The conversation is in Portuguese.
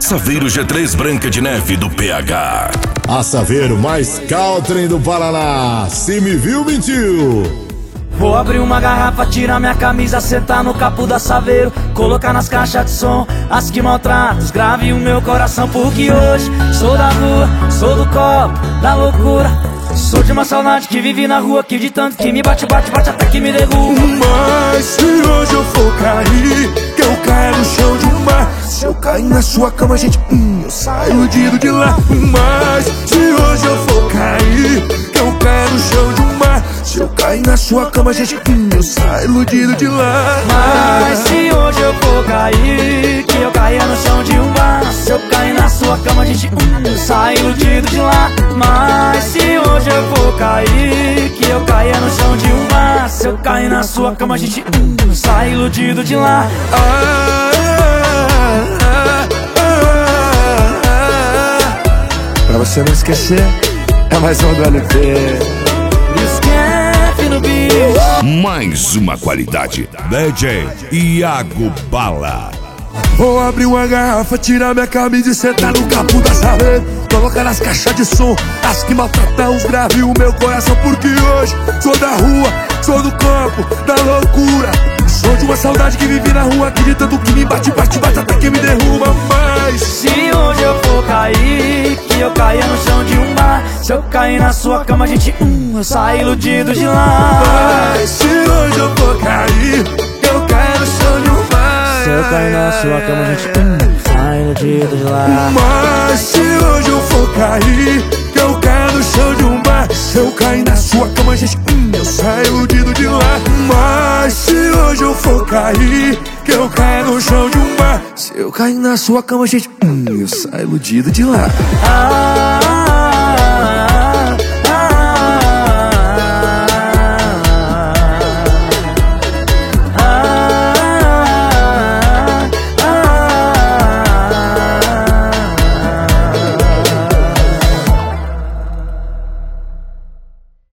Saveiro G3 Branca de Neve do PH. A Saveiro mais country do Paraná. Se me viu, mentiu. Vou abrir uma garrafa, tirar minha camisa, sentar no capô da Saveiro, colocar nas caixas de som as que maltratam, os grave o meu coração. Porque hoje sou da rua, sou do copo, da loucura. Sou de uma saudade que vive na rua, que de tanto que me bate, bate, bate até que me derruba. Mas se hoje eu for cair, que eu caia no chão de um mar. Se eu cair na sua cama, gente, eu saio iludido de lá. Mas se hoje eu for cair, que eu caia no chão de um mar. Se eu cair na sua cama, gente, eu saio iludido de lá. Mas se hoje eu for cair, que eu caia no chão de um bar. Se eu cair na sua cama, gente, eu saio iludido de lá. Mas se hoje eu for cair, que eu caia no chão de um bar. Se eu cair na sua cama, gente, eu saio iludido de lá. Pra você não esquecer, é mais um do LP. Esquece no bicho. Mais uma qualidade. DJ Iago Bala. Vou abrir uma garrafa, tirar minha camisa e sentar no capô da Saveiro, colocar nas caixas de som as que maltratam, os grave o meu coração. Porque hoje sou da rua, sou do campo, da loucura. Sou de uma saudade que vive na rua, que de tanto que me bate, bate, bate até que me derruba. Mas se hoje eu for cair, que eu caia no chão de um bar. Se eu cair na sua cama, gente, eu saio iludido de lá. Mas se hoje eu for cair, que eu caia no chão de um bar. Se eu cair na sua cama, gente, sai iludido de lá. Mas se hoje eu for cair, que eu caia no chão de um bar. Se eu cair na sua cama, gente, eu saio iludido de lá. Mas se hoje eu for cair, que eu caia no chão de um bar. Se eu cair na sua cama, gente, eu saio iludido de lá.